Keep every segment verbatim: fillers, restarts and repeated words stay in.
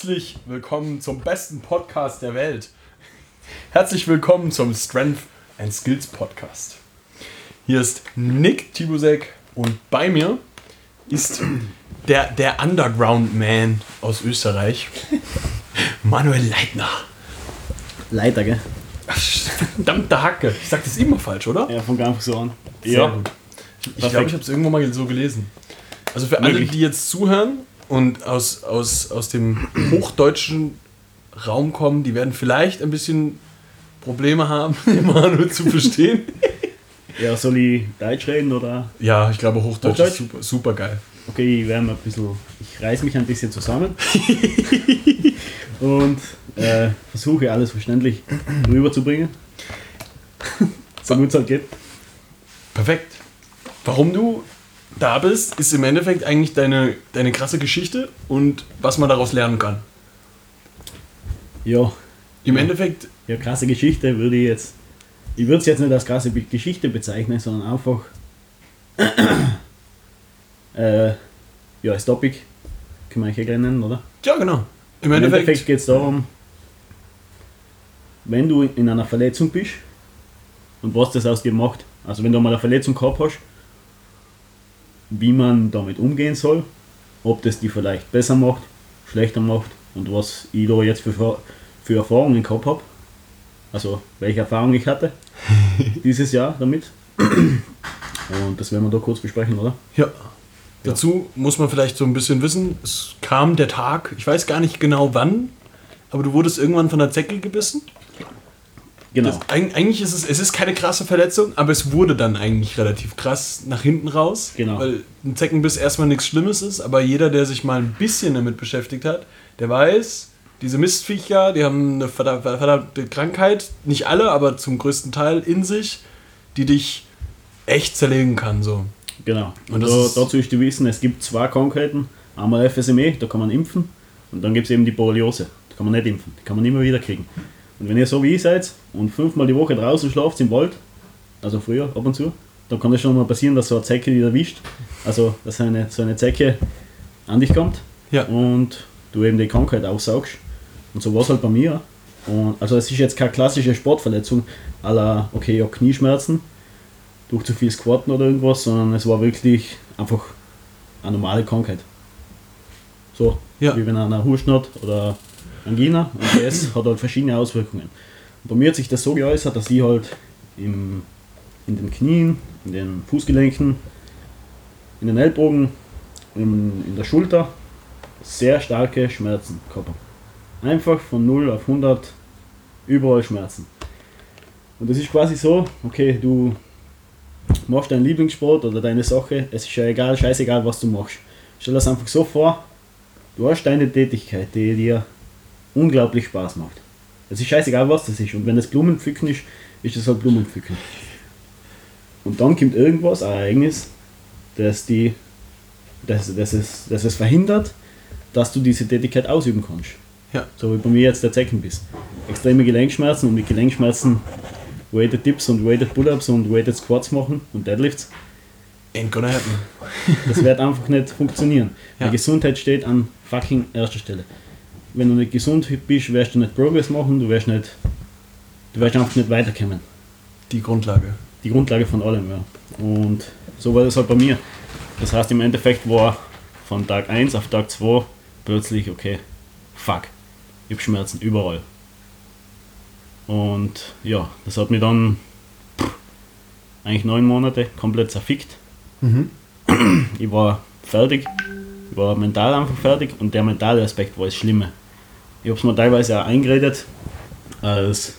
Herzlich willkommen zum besten Podcast der Welt. Herzlich willkommen zum Strength and Skills Podcast. Hier ist Nick Tibusek und bei mir ist der, der Underground Man aus Österreich, Manuel Leitner. Leiter, gell? Ach, verdammte Hacke. Ich sag das immer falsch, oder? Ja, fängt einfach so an. Sehr ja. gut. Ich glaube, ich habe es irgendwo mal so gelesen. Also für alle, die jetzt zuhören und aus, aus, aus dem hochdeutschen Raum kommen, die werden vielleicht ein bisschen Probleme haben, Manuel zu verstehen. Ja, soll ich Deutsch reden oder? Ja, ich glaube Hochdeutsch, Hochdeutsch? ist super, super geil. Okay, ich werde mal ein bisschen, ich reiß mich ein bisschen zusammen und äh, versuche alles verständlich rüberzubringen. So gut es halt geht. Perfekt. Warum du da bist, ist im Endeffekt eigentlich deine, deine krasse Geschichte und was man daraus lernen kann. Ja. Im ja. Endeffekt... Ja, krasse Geschichte würde ich jetzt... Ich würde es jetzt nicht als krasse Geschichte bezeichnen, sondern einfach... äh, ja, als Topic können wir eigentlich gleich nennen, oder? Ja, genau. Im, Im Endeffekt, Endeffekt geht es darum, wenn du in einer Verletzung bist und was das aus dir macht. Also wenn du mal eine Verletzung gehabt hast, wie man damit umgehen soll, ob das die vielleicht besser macht, schlechter macht und was ich da jetzt für, für Erfahrungen gehabt habe. Also welche Erfahrung ich hatte dieses Jahr damit. Und das werden wir da kurz besprechen, oder? Ja. Ja. Dazu muss man vielleicht so ein bisschen wissen, es kam der Tag, ich weiß gar nicht genau wann, aber du wurdest irgendwann von der Zecke gebissen. Genau. Das, eigentlich ist es, es ist keine krasse Verletzung, aber es wurde dann eigentlich relativ krass nach hinten raus. Genau. Weil ein Zeckenbiss erstmal nichts Schlimmes ist, aber jeder, der sich mal ein bisschen damit beschäftigt hat, der weiß, diese Mistviecher, die haben eine verdammte Krankheit, nicht alle, aber zum größten Teil in sich, die dich echt zerlegen kann. So. Genau. Und da, ist dazu ist zu wissen, es gibt zwei Krankheiten. Einmal F S M E, da kann man impfen, und dann gibt es eben die Borreliose, da kann man nicht impfen, die kann man immer wieder kriegen. Und wenn ihr so wie ich seid und fünfmal die Woche draußen schlaft im Wald, also früher ab und zu, dann kann es schon mal passieren, dass so eine Zecke dich erwischt, also dass eine, so eine Zecke an dich kommt, ja. Und du eben die Krankheit aussaugst. Und so war es halt bei mir. Und also es ist jetzt keine klassische Sportverletzung, à la, okay, ich habe Knieschmerzen durch zu viel Squatten oder irgendwas, sondern es war wirklich einfach eine normale Krankheit. So, ja. Wie wenn einer Husten hat oder Angina, und das hat halt verschiedene Auswirkungen. Und bei mir hat sich das so geäußert, dass ich halt im, in den Knien, in den Fußgelenken, in den Ellbogen, in, in der Schulter sehr starke Schmerzen gehabt habe. Einfach von null auf hundert überall Schmerzen. Und das ist quasi so, okay, du machst deinen Lieblingssport oder deine Sache, es ist ja egal, scheißegal was du machst. Stell dir das einfach so vor, du hast deine Tätigkeit, die dir unglaublich Spaß macht. Es ist scheißegal was das ist, und wenn es Blumenpflücken ist, ist es halt Blumenpflücken. Und dann kommt irgendwas, ein Ereignis, das, die, das, das, es, das es verhindert, dass du diese Tätigkeit ausüben kannst. Ja. So wie bei mir jetzt der Zeckenbiss. Extreme Gelenkschmerzen, und mit Gelenkschmerzen Weighted Dips und Weighted Pull-Ups und Weighted Squats machen und Deadlifts. Ain't gonna happen. Das wird einfach nicht funktionieren. Ja. Die Gesundheit steht an fucking erster Stelle. Wenn du nicht gesund bist, wirst du nicht Progress machen, du wirst nicht, du wirst einfach nicht weiterkommen. Die Grundlage. Die Grundlage von allem, ja. Und so war das halt bei mir. Das heißt, im Endeffekt war von Tag eins auf Tag zwei plötzlich, okay, fuck, ich hab Schmerzen überall. Und ja, das hat mich dann pff, eigentlich neun Monate komplett zerfickt. Mhm. Ich war fertig, ich war mental einfach fertig, und der mentale Aspekt war das Schlimme. Ich habe es mir teilweise auch eingeredet, als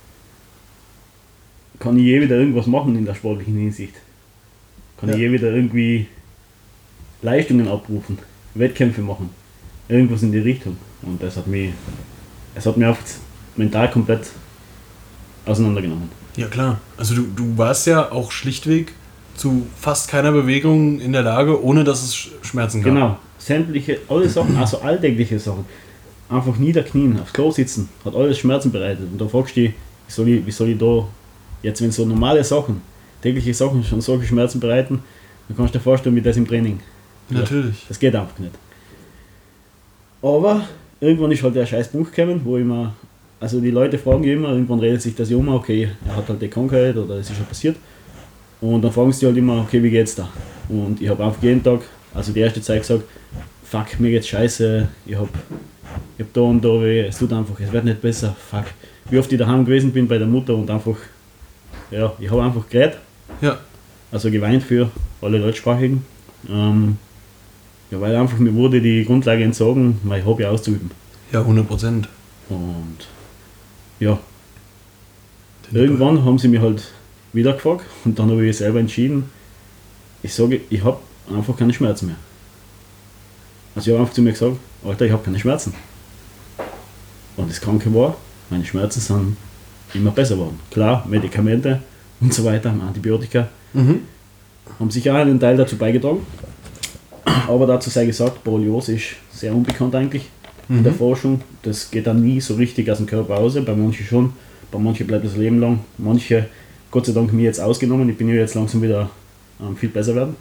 kann ich je wieder irgendwas machen in der sportlichen Hinsicht. Kann ja. ich je wieder irgendwie Leistungen abrufen, Wettkämpfe machen, irgendwas in die Richtung. Und das hat mich, es hat mich einfach mental komplett auseinandergenommen. Ja klar, also du, du warst ja auch schlichtweg zu fast keiner Bewegung in der Lage, ohne dass es Schmerzen gab. Genau, sämtliche, alle Sachen, also alltägliche Sachen. Einfach niederknien, aufs Klo sitzen, hat alles Schmerzen bereitet. Und da fragst du dich, wie soll ich, wie soll ich da, jetzt wenn so normale Sachen, tägliche Sachen schon solche Schmerzen bereiten, dann kannst du dir vorstellen, wie das im Training. Natürlich. Das geht einfach nicht. Aber irgendwann ist halt der scheiß Punkt gekommen, wo ich mir, also die Leute fragen immer, irgendwann redet sich das ja um, okay, er hat halt die Krankheit oder es ist schon passiert. Und dann fragen sie halt immer, okay, wie geht's da? Und ich habe einfach jeden Tag, also die erste Zeit gesagt, fuck, mir geht's scheiße, ich hab, ich hab da und da weh, es tut einfach, es wird nicht besser, fuck. Wie oft ich daheim gewesen bin bei der Mutter und einfach, ja, ich habe einfach geredet. Ja. Also geweint für alle Deutschsprachigen. Ähm, ja, weil einfach mir wurde die Grundlage entzogen, mein Hobby auszuüben. Ja, hundert Prozent. Und ja, irgendwann haben sie mich halt wieder gefragt und dann habe ich selber entschieden, ich sage, ich habe einfach keine Schmerzen mehr. Also ich habe einfach zu mir gesagt, Alter, ich habe keine Schmerzen. Und das Kranke war, meine Schmerzen sind immer besser geworden. Klar, Medikamente und so weiter, Antibiotika, Mhm. haben sicher auch einen Teil dazu beigetragen. Aber dazu sei gesagt, Borreliose ist sehr unbekannt eigentlich in der Forschung. Das geht dann nie so richtig aus dem Körper raus. Bei manchen schon, bei manchen bleibt das Leben lang. Manche, Gott sei Dank, mir jetzt ausgenommen. Ich bin ja jetzt langsam wieder ähm, viel besser werden.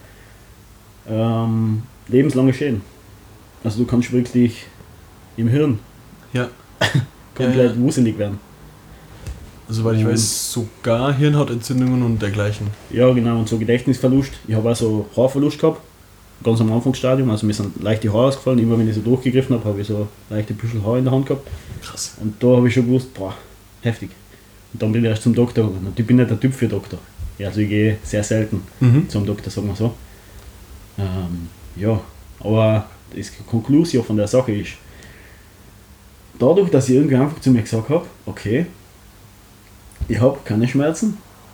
Ähm, lebenslange Schäden. Also du kannst wirklich im Hirn Ja. komplett Ja, ja. wuselig werden. Soweit ich Und- weiß, sogar Hirnhautentzündungen und dergleichen. Ja, genau, und so Gedächtnisverlust. Ich habe auch so Haarverlust gehabt, ganz am Anfangsstadium. Also mir sind leichte Haare ausgefallen. Immer wenn ich so durchgegriffen habe, habe ich so leichte Büschel Haar in der Hand gehabt. Krass. Und da habe ich schon gewusst, boah, heftig. Und dann bin ich erst zum Doktor gegangen. Und ich bin nicht der Typ für Doktor. Ja, also ich gehe sehr selten Mhm. zum Doktor, sagen wir so. Ähm, ja, aber die Konklusion von der Sache ist, dadurch, dass ich irgendwie einfach zu mir gesagt habe, okay, ich habe keine Schmerzen,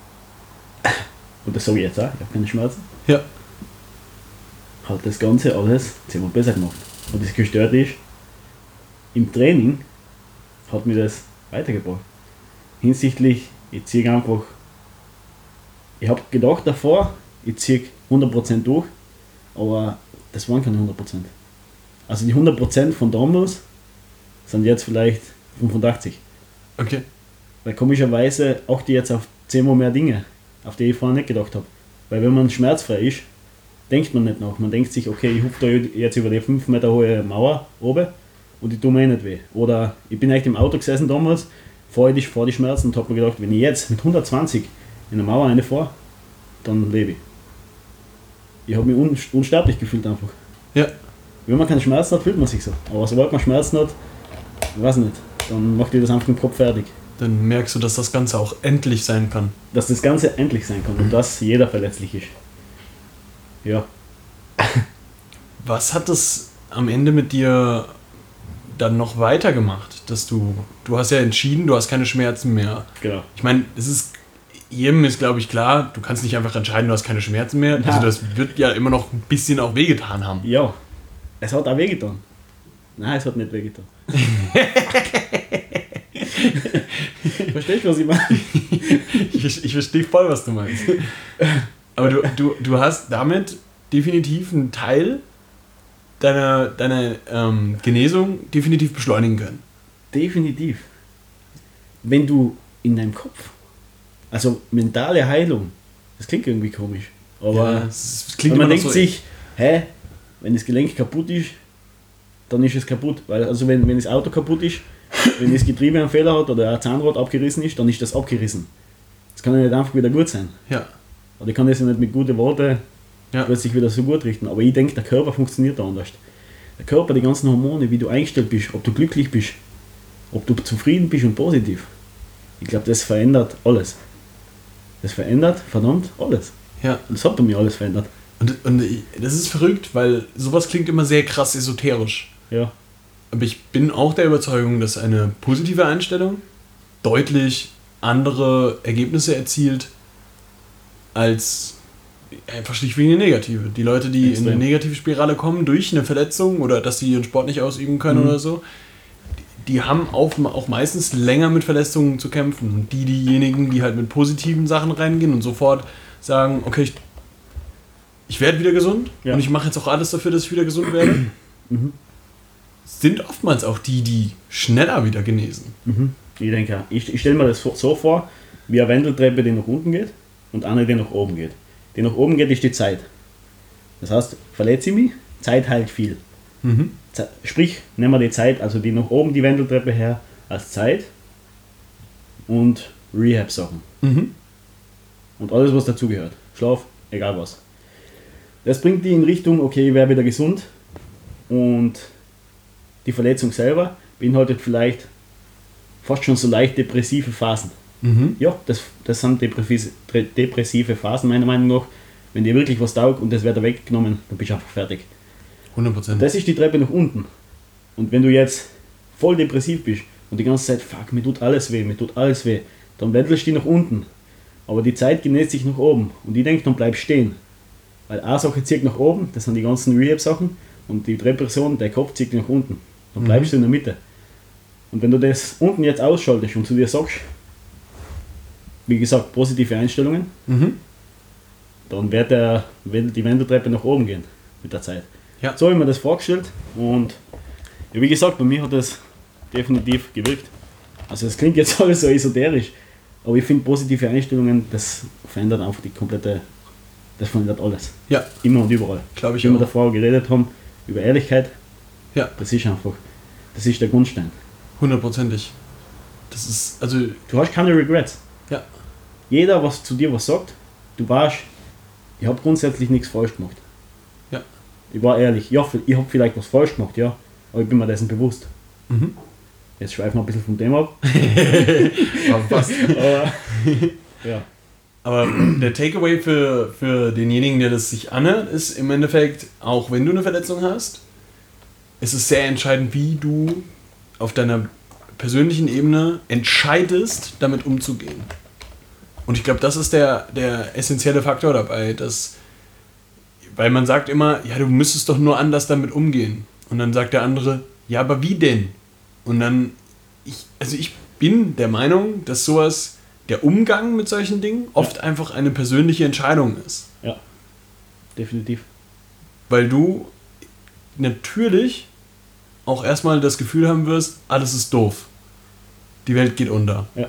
und das sage ich jetzt auch, ich habe keine Schmerzen, Ja. hat das Ganze alles zehnmal besser gemacht. Und das Gestörte ist, im Training hat mir das weitergebracht. Hinsichtlich, ich ziehe einfach, ich habe gedacht davor, ich ziehe hundert Prozent durch, aber das waren keine hundert Prozent. Also die hundert Prozent von damals sind jetzt vielleicht fünfundachtzig. Okay. Weil komischerweise achte ich jetzt auf zehnmal mehr Dinge, auf die ich vorher nicht gedacht habe. Weil wenn man schmerzfrei ist, denkt man nicht nach. Man denkt sich, okay, ich hupfe da jetzt über die fünf Meter hohe Mauer oben und ich tue mir eh nicht weh. Oder ich bin echt im Auto gesessen damals, vor die, vor die Schmerzen und habe mir gedacht, wenn ich jetzt mit hundertzwanzig in der Mauer reinfahre, dann lebe ich. Ich habe mich un, unsterblich gefühlt einfach. Ja. Wenn man keine Schmerzen hat, fühlt man sich so. Aber sobald man Schmerzen hat, ich weiß nicht, dann macht ihr das einfach im Kopf fertig. Dann merkst du, dass das Ganze auch endlich sein kann. Dass das Ganze endlich sein kann und dass jeder verletzlich ist. Ja. Was hat das am Ende mit dir dann noch weitergemacht? Dass du, du hast ja entschieden, du hast keine Schmerzen mehr. Genau. Ich meine, es ist, jedem ist, glaube ich, klar, du kannst nicht einfach entscheiden, du hast keine Schmerzen mehr. Ja. Also das wird ja immer noch ein bisschen auch wehgetan haben. Ja. Es hat auch wehgetan. Nein, es hat nicht wehgetan. Verstehst du, was ich meine? Ich, ich verstehe voll, was du meinst. Aber du, du, du hast damit definitiv einen Teil deiner, deiner ähm, Genesung definitiv beschleunigen können. Definitiv. Wenn du in deinem Kopf, also mentale Heilung, das klingt irgendwie komisch, aber ja, es klingt wenn man immer noch denkt so, sich, hä, wenn das Gelenk kaputt ist, dann ist es kaputt. Weil, also wenn, wenn das Auto kaputt ist, wenn das Getriebe einen Fehler hat oder ein Zahnrad abgerissen ist, dann ist das abgerissen. Das kann ja nicht einfach wieder gut sein. Ja, Oder ich kann das ja nicht mit guten Worten ja. plötzlich wieder so gut richten. Aber ich denke, der Körper funktioniert da anders. Der Körper, die ganzen Hormone, wie du eingestellt bist, ob du glücklich bist, ob du zufrieden bist und positiv. Ich glaube, das verändert alles. Das verändert verdammt alles. ja. Und das hat bei mir alles verändert. Und, und ich- das ist verrückt, weil sowas klingt immer sehr krass esoterisch. Ja, Aber ich bin auch der Überzeugung, dass eine positive Einstellung deutlich andere Ergebnisse erzielt als einfach schlichtweg eine negative. Die Leute, die Extrem. in eine negative Spirale kommen durch eine Verletzung oder dass sie ihren Sport nicht ausüben können Mhm. oder so, die, die haben auch, auch meistens länger mit Verletzungen zu kämpfen. Und die, diejenigen, die halt mit positiven Sachen reingehen und sofort sagen, okay, ich, ich werde wieder gesund Ja. und ich mache jetzt auch alles dafür, dass ich wieder gesund werde, Mhm. sind oftmals auch die, die schneller wieder genesen. Mhm. Ich denke auch. Ich, ich stelle mir das so vor, wie eine Wendeltreppe, die nach unten geht und eine, die nach oben geht. Die nach oben geht, ist die Zeit. Das heißt, verletze ich mich, Zeit heilt viel. Mhm. Ze- sprich, nehmen wir die Zeit, also die nach oben die Wendeltreppe her, als Zeit und Rehab-Sachen. Mhm. Und alles, was dazugehört. Schlaf, egal was. Das bringt die in Richtung, okay, ich wäre wieder gesund und die Verletzung selber beinhaltet vielleicht fast schon so leicht depressive Phasen. Mhm. Ja, das, das sind depressive, depressive Phasen meiner Meinung nach. Wenn dir wirklich was taugt und das wird weggenommen, dann bist du einfach fertig. hundert Und Prozent. das ist die Treppe nach unten. Und wenn du jetzt voll depressiv bist und die ganze Zeit, fuck, mir tut alles weh, mir tut alles weh, dann wendelst du nach unten. Aber die Zeit genäht sich nach oben. Und ich denke, dann bleib stehen. Weil eine Sache zieht nach oben, das sind die ganzen Rehab-Sachen, und die Depression, der Kopf zieht nach unten. Dann bleibst mhm. du in der Mitte. Und wenn du das unten jetzt ausschaltest und zu dir sagst, wie gesagt, positive Einstellungen, Mhm. dann wird der, die Wendeltreppe nach oben gehen mit der Zeit. Ja. So habe ich mir das vorgestellt und ja, wie gesagt, bei mir hat das definitiv gewirkt. Also es klingt jetzt alles so esoterisch, aber ich finde positive Einstellungen, das verändert einfach die komplette, das verändert alles. Ja, Immer und überall. glaube ich Wie wir auch. davor geredet haben, über Ehrlichkeit, Ja, das ist einfach, das ist der Grundstein. hundertprozentig. Das ist, also, Du hast keine Regrets. ja, Jeder, was zu dir was sagt, du weißt, ich habe grundsätzlich nichts falsch gemacht. Ja. Ich war ehrlich, ja, ich habe vielleicht was falsch gemacht, ja, aber ich bin mir dessen bewusst. mhm. Jetzt schweifen wir ein bisschen vom Thema ab. Aber fast. Aber, ja. Aber der Takeaway für, für denjenigen, der das sich anhört, ist im Endeffekt, auch wenn du eine Verletzung hast, ist es sehr entscheidend, wie du auf deiner persönlichen Ebene entscheidest, damit umzugehen. Und ich glaube, das ist der, der essentielle Faktor dabei, dass, weil man sagt immer, ja, du müsstest doch nur anders damit umgehen. Und dann sagt der andere, ja, aber wie denn? Und dann, ich, also ich bin der Meinung, dass sowas, der Umgang mit solchen Dingen oft ja. einfach eine persönliche Entscheidung ist. Ja, definitiv. Weil du natürlich auch erstmal das Gefühl haben wirst, alles ist doof. Die Welt geht unter. Ja.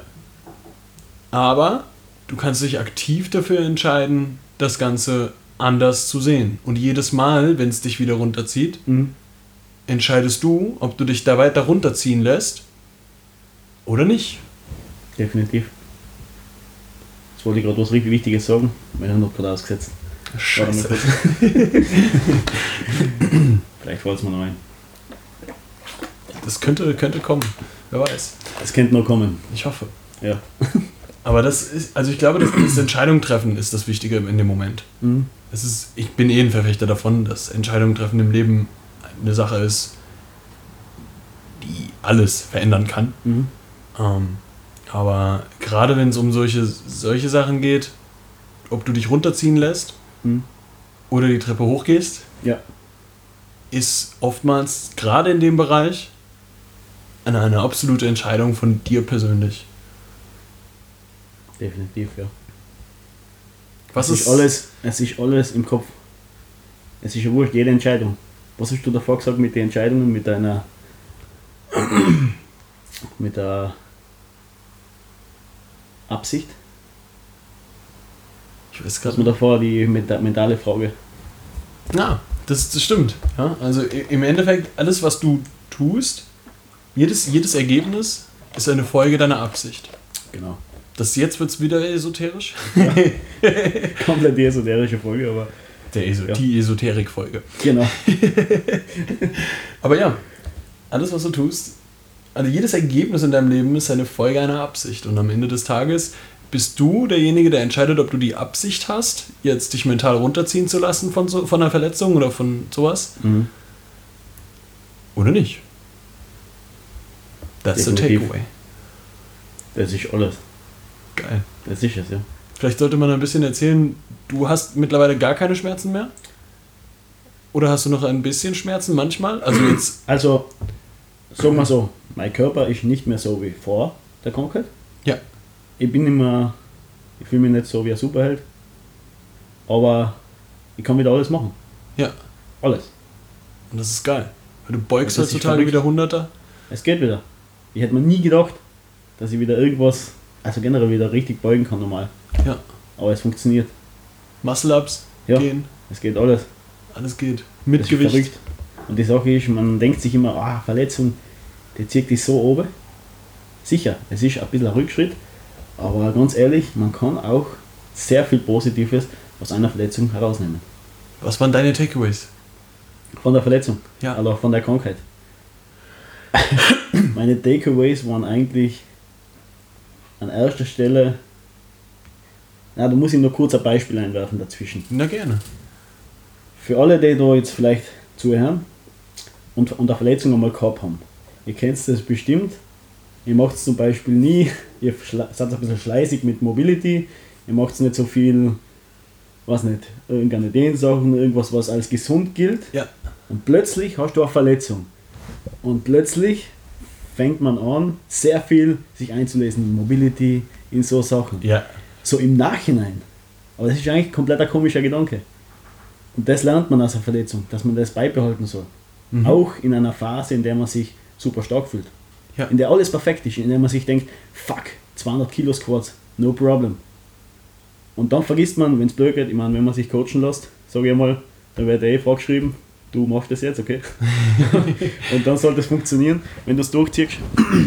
Aber du kannst dich aktiv dafür entscheiden, das Ganze anders zu sehen. Und jedes Mal, wenn es dich wieder runterzieht, Mhm. entscheidest du, ob du dich da weiter runterziehen lässt oder nicht. Definitiv. Jetzt wollte ich gerade was richtig Wichtiges sagen, weil ich noch gerade ausgesetzt. Scheiße. Vielleicht fällt es mir noch ein. Das könnte, könnte kommen. Wer weiß. Es könnte noch kommen. Ich hoffe. Ja. Aber das ist, also ich glaube, das, das Entscheidung treffen ist das Wichtige in dem Moment. Mhm. Es ist, ich bin eh ein Verfechter davon, dass Entscheidungen treffen im Leben eine Sache ist, die alles verändern kann. Mhm. Ähm, aber gerade wenn es um solche, solche Sachen geht, ob du dich runterziehen lässt Mhm. oder die Treppe hochgehst, Ja. ist oftmals, gerade in dem Bereich, eine, eine absolute Entscheidung von dir persönlich. Definitiv, ja. Was es ist ist alles, es ist alles im Kopf. Es ist ja wurscht, jede Entscheidung. Was hast du davor gesagt mit den Entscheidungen, mit deiner mit der Absicht? Ich weiß Das gerade war davor die menta- mentale Frage. Ja, das, das stimmt. Ja, also i- im Endeffekt, alles, was du tust, jedes, jedes Ergebnis ist eine Folge deiner Absicht. Genau. Das jetzt wird es wieder esoterisch. Komplett die esoterische Folge, aber Der Eso Ja. Die Esoterik-Folge. genau. Aber ja, alles, was du tust, also jedes Ergebnis in deinem Leben ist eine Folge einer Absicht. Und am Ende des Tages bist du derjenige, der entscheidet, ob du die Absicht hast, jetzt dich mental runterziehen zu lassen von, so, von einer Verletzung oder von sowas. Mhm. Oder nicht. That's the Definitiv. takeaway. Das ist alles. Geil. Das ist es, ja. Vielleicht sollte man ein bisschen erzählen, du hast mittlerweile gar keine Schmerzen mehr? Oder hast du noch ein bisschen Schmerzen manchmal? Also jetzt, Also, sagen wir so, mein Körper ist nicht mehr so wie vor der Krankheit. ja, Ich bin immer, ich fühle mich nicht so wie ein Superheld, aber ich kann wieder alles machen. ja. Alles. Und das ist geil. Weil du beugst Das ist heutzutage verrückt. wieder Hunderter. Es geht wieder. Ich hätte mir nie gedacht, dass ich wieder irgendwas, also generell wieder richtig beugen kann normal. Ja. Aber es funktioniert. Muscle-Ups Ja. gehen. Es geht alles. Alles geht. Das Mit ist Gewicht. verrückt. Und die Sache ist, man denkt sich immer, ah, Verletzung, die zieht dich so oben. Sicher, es ist ein bisschen ein Rückschritt, aber ganz ehrlich, man kann auch sehr viel Positives aus einer Verletzung herausnehmen. Was waren deine Takeaways? Von der Verletzung, Ja. also von der Krankheit. Meine Takeaways waren eigentlich an erster Stelle, na, da muss ich nur kurz ein Beispiel einwerfen dazwischen. Na gerne. Für alle, die da jetzt vielleicht zuhören und, und eine Verletzung einmal gehabt haben, ihr kennt das bestimmt, ihr macht es zum Beispiel nie, ihr schla- seid ein bisschen schleißig mit Mobility, ihr macht nicht so viel, was nicht, irgendeine Dehnsachen, irgendwas, was als gesund gilt. Ja. Und plötzlich hast du eine Verletzung. Und plötzlich fängt man an, sehr viel sich einzulesen in Mobility, in so Sachen. Ja. So im Nachhinein. Aber das ist eigentlich komplett ein komischer Gedanke. Und das lernt man aus einer Verletzung, dass man das beibehalten soll. Mhm. Auch in einer Phase, in der man sich super stark fühlt. Ja. In der alles perfekt ist, in der man sich denkt, fuck, zweihundert Kilo Squats, no problem. Und dann vergisst man, wenn es blöd geht, ich meine, wenn man sich coachen lässt, sage ich mal, dann wird eh vorgeschrieben, du machst das jetzt, okay? Und dann sollte es funktionieren, wenn du es durchziehst.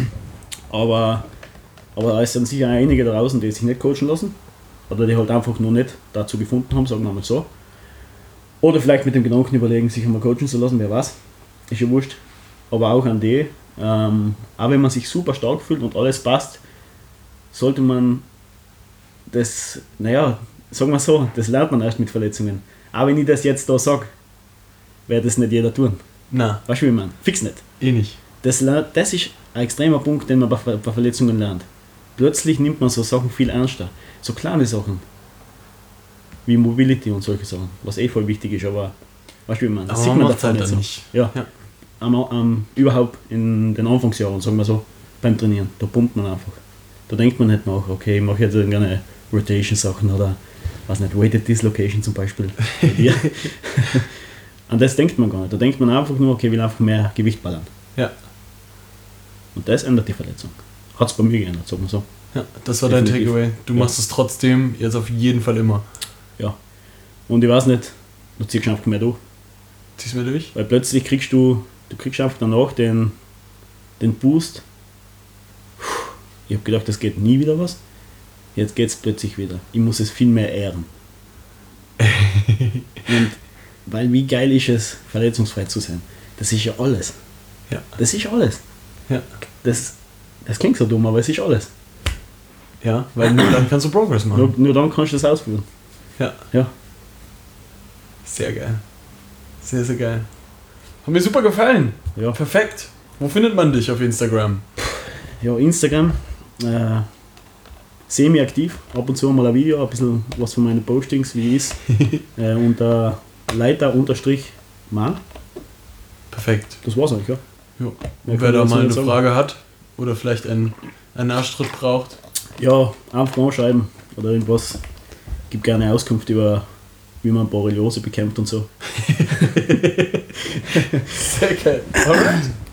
Aber, aber da ist dann sicher einige da draußen, die sich nicht coachen lassen. Oder die halt einfach nur nicht dazu gefunden haben, sagen wir mal so. Oder vielleicht mit dem Gedanken überlegen, sich einmal coachen zu lassen, wer weiß. Ist ja wurscht. Aber auch an die, ähm, auch wenn man sich super stark fühlt und alles passt, sollte man das, naja, sagen wir so, das lernt man erst mit Verletzungen. Auch wenn ich das jetzt da sage, wird das nicht jeder tun. Na, Weißt du, wie man? Fix nicht. eh nicht. Das, lernt, das ist ein extremer Punkt, den man bei, Ver- bei Verletzungen lernt. Plötzlich nimmt man so Sachen viel ernster. So kleine Sachen. Wie Mobility und solche Sachen. Was eh voll wichtig ist, aber weißt du, wie man? Das Aber sieht man man macht's davon halt nicht dann so. nicht. Ja. Ja. Am, am, überhaupt in den Anfangsjahren, sagen wir so, beim Trainieren. Da pumpt man einfach. Da denkt man nicht nach, okay, ich mache jetzt irgendeine Rotation-Sachen oder was nicht, Weighted Dislocation zum Beispiel. Bei dir. An das denkt man gar nicht. Da denkt man einfach nur, okay, ich will einfach mehr Gewicht ballern. Ja. Und das ändert die Verletzung. Hat es bei mir geändert, sagen wir so. Ja, das war dein Definitiv. Takeaway. Du Ja. machst es trotzdem jetzt auf jeden Fall immer. Ja. Und ich weiß nicht, du ziehst einfach mehr durch. Zieh's mir durch. Weil plötzlich kriegst du, du kriegst einfach danach den, den Boost. Ich habe gedacht, das geht nie wieder was. Jetzt geht es plötzlich wieder. Ich muss es viel mehr ehren. Und weil wie geil ist es, verletzungsfrei zu sein. Das ist ja alles. Ja. Das ist alles. Ja. Das, das klingt so dumm, aber es ist alles. Ja, weil nur dann kannst du Progress machen. Nur, nur dann kannst du das ausführen. Ja. Ja. Sehr geil. Sehr, sehr geil. Hat mir super gefallen. Ja. Perfekt. Wo findet man dich auf Instagram? Ja, Instagram, äh, semi-aktiv, ab und zu mal ein Video, ein bisschen was von meinen Postings, wie ist, äh, unter Leiter-Mann. Perfekt. Das war's eigentlich, ja. Ja. Mehr Und kann wer ich da dazu mal eine nicht sagen. Frage hat oder vielleicht einen, einen Nachschritt braucht. Ja, einfach anschreiben oder irgendwas. Gib gerne Auskunft über, wie man Borreliose bekämpft und so. Sehr geil. Alright.